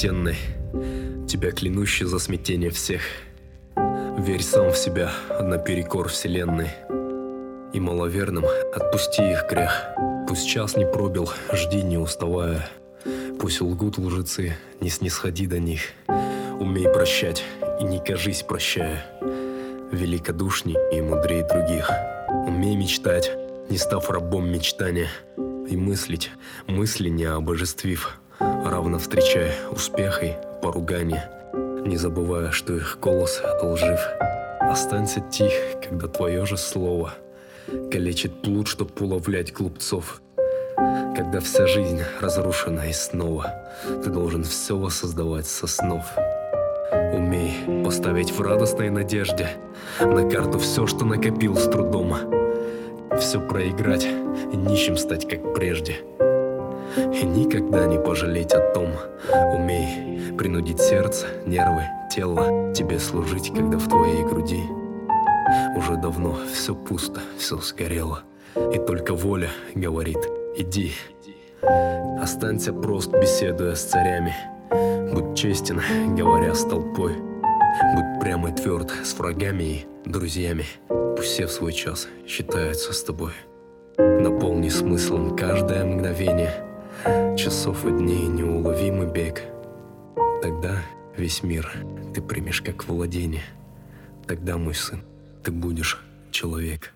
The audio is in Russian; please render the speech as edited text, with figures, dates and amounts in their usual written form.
почтенной, тебя клянущий за смятение всех. Верь сам в себя, наперекор вселенной, и маловерным отпусти их грех. Пусть час не пробил, жди не уставая. Пусть лгут лжецы, не снисходи до них. Умей прощать и не кажись, прощая, великодушней и мудрей других. Умей мечтать, не став рабом мечтания, и мыслить, мысли не обожествив, равно встречая успех и поругание, не забывая, что их голос лжив. Останься тих, когда твое же слово калечит плут, чтоб уловлять глупцов. Когда вся жизнь разрушена и снова ты должен все воссоздавать со снов. Умей поставить в радостной надежде на карту все, что накопил с трудом, все проиграть и нищим стать, как прежде, и никогда не пожалеть о том. Умей принудить сердце, нервы, тело тебе служить, когда в твоей груди уже давно все пусто, все сгорело, и только воля говорит: иди. Останься прост, беседуя с царями, будь честен, говоря с толпой, будь прям и тверд с врагами и друзьями. Пусть все в свой час считаются с тобой. Наполни смыслом каждое мгновение часов и дней неуловимый бег. Тогда весь мир ты примешь как владение. Тогда, мой сын, ты будешь человек.